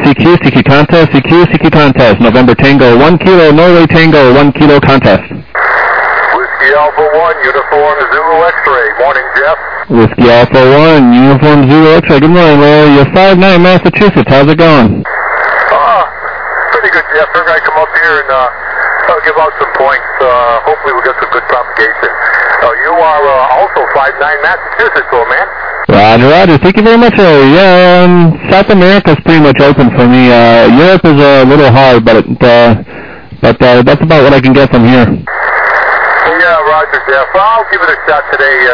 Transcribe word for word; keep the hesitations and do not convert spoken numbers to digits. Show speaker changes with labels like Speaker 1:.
Speaker 1: C Q, C Q contest, C Q, C Q contest. November Tango, one kilo, Norway Tango, one kilo contest.
Speaker 2: Whiskey Alpha one, Uniform Zulu X-ray. Morning, Jeff.
Speaker 1: Whiskey Alpha one, Uniform Zulu X-ray. Good morning, Larry. You're five nine, Massachusetts. How's it going?
Speaker 2: Uh, pretty good, Jeff. We're going to come up here and uh, uh, give out some points. Uh, hopefully we'll get some good propagation. Uh, you are uh, also five nine, Massachusetts, old man.
Speaker 1: Roger, roger. Thank you very much, Larry. Yeah, um, South America's pretty much open for me. Uh, Europe is a little hard, but uh, but uh, that's about what I can get from here.
Speaker 2: Yeah, roger, Jeff. I'll give it a shot today. Uh,